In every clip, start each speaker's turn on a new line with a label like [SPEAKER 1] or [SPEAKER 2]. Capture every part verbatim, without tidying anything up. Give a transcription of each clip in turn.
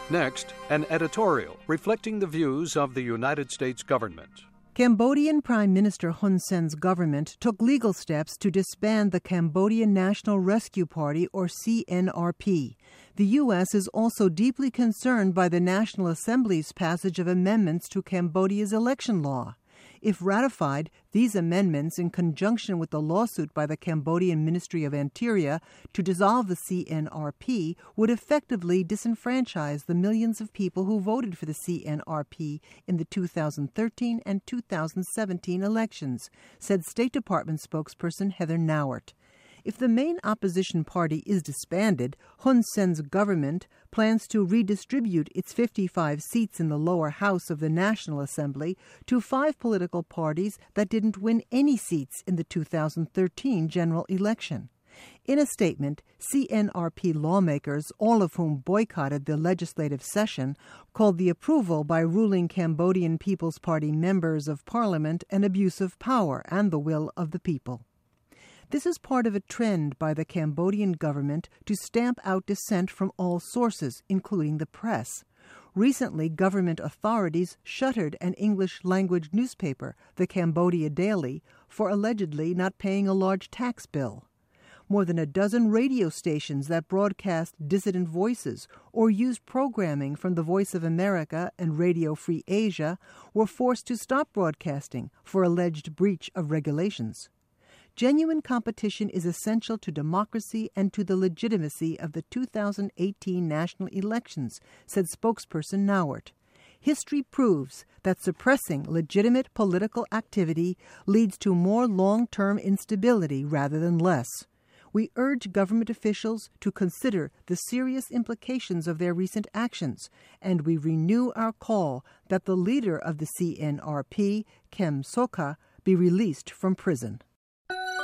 [SPEAKER 1] Next, an editorial reflecting the views of the United States government.
[SPEAKER 2] Cambodian Prime Minister Hun Sen's government took legal steps to disband the Cambodian National Rescue Party, or C N R P. The U S is also deeply concerned by the National Assembly's passage of amendments to Cambodia's election law. If ratified, these amendments, in conjunction with the lawsuit by the Cambodian Ministry of Interior to dissolve the C N R P, would effectively disenfranchise the millions of people who voted for the C N R P in the two thousand thirteen and two thousand seventeen elections, said State Department spokesperson Heather Nauert. If the main opposition party is disbanded, Hun Sen's government plans to redistribute its fifty-five seats in the lower house of the National Assembly to five political parties that didn't win any seats in the two thousand thirteen general election. In a statement, C N R P lawmakers, all of whom boycotted the legislative session, called the approval by ruling Cambodian People's Party members of parliament an abuse of power and the will of the people. This is part of a trend by the Cambodian government to stamp out dissent from all sources, including the press. Recently, government authorities shuttered an English-language newspaper, the Cambodia Daily, for allegedly not paying a large tax bill. More than a dozen radio stations that broadcast dissident voices or used programming from the Voice of America and Radio Free Asia were forced to stop broadcasting for alleged breach of regulations. Genuine competition is essential to democracy and to the legitimacy of the two thousand eighteen national elections, said spokesperson Nauert. History proves that suppressing legitimate political activity leads to more long-term instability rather than less. We urge government officials to consider the serious implications of their recent actions, and we renew our call that the leader of the C N R P, Kem Sokha, be released from prison.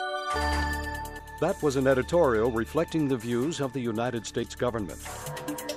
[SPEAKER 1] That was an editorial reflecting the views of the United States government.